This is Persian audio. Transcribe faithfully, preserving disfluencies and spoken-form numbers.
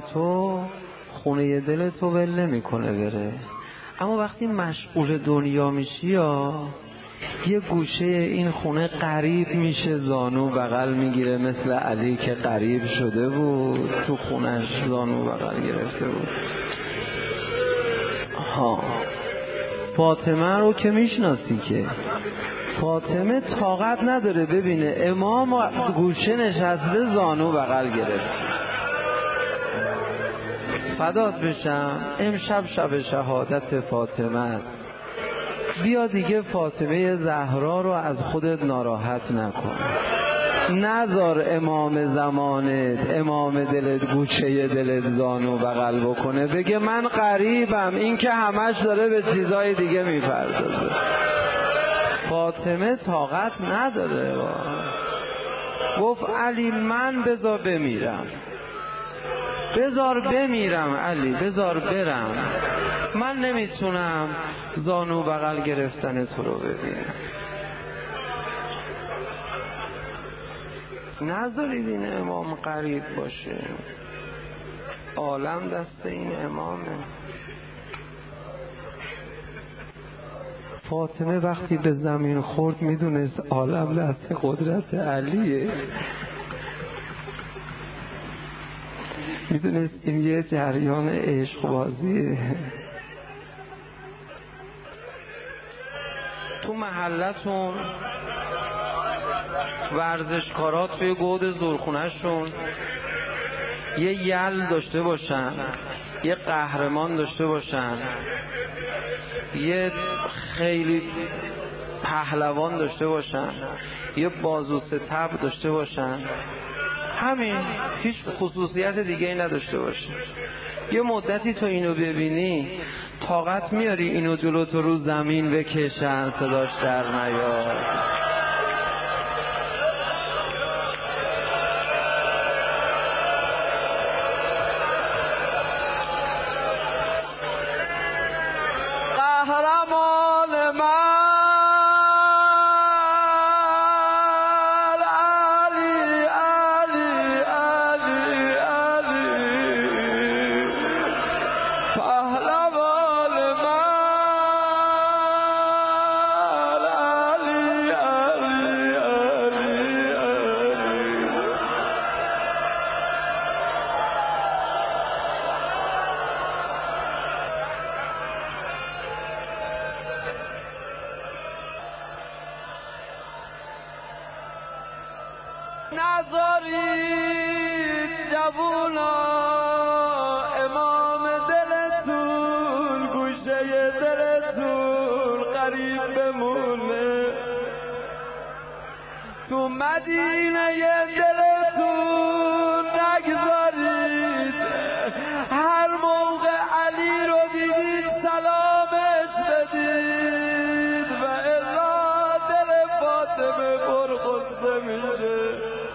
تو خونه دل تو ول نمیکنه بره، اما وقتی مشغول دنیا میشی یا یه گوشه این خونه قریب میشه، زانو بغل میگیره، مثل علی که قریب شده بود تو خونش زانو بغل گرفته بود. ها فاطمه رو که میشناسی که فاطمه طاقت نداره ببینه امام گوشه نشسته زانو بغل گرفت. فدات بشم امشب شب شهادت فاطمه است، بیا دیگه فاطمه زهرا رو از خودت ناراحت نکن، نذار امام زمانت امام دلت گوشه دلت زانو بغل بکنه بگه من غریبم، این که همش داره به چیزای دیگه میپردازه. فاطمه طاقت نداره، گفت علی من بذار بمیرم، بذار بمیرم علی، بذار برم، من نمیتونم زانو بغل گرفتن تو رو ببینم. نذارید این امام قریب باشه، عالم دست این امامه. فاطمه وقتی به زمین خورد میدونست عالم دست قدرت علیه، میدونست این یه جریان عشق بازیه. تو محلتون ورزشکارا توی گود زورخونه‌شون یه یل داشته باشن، یه قهرمان داشته باشن، یه خیلی پهلوان داشته باشن، یه بازو ستبر داشته باشن، همین، هیچ خصوصیت دیگه ای نداشته باشه. یه مدتی تو اینو ببینی طاقت میاری اینو جلو تو رو زمین بکشن صداش در نیاد. قهرمان من نذارید جوونا امام دلتون گوشه دلتون قریب بمونه، تو مدینه دلتون نگذارید هر موقع علی رو دیدید سلامش بدید و الا دل فاطمه پرغصه میشه.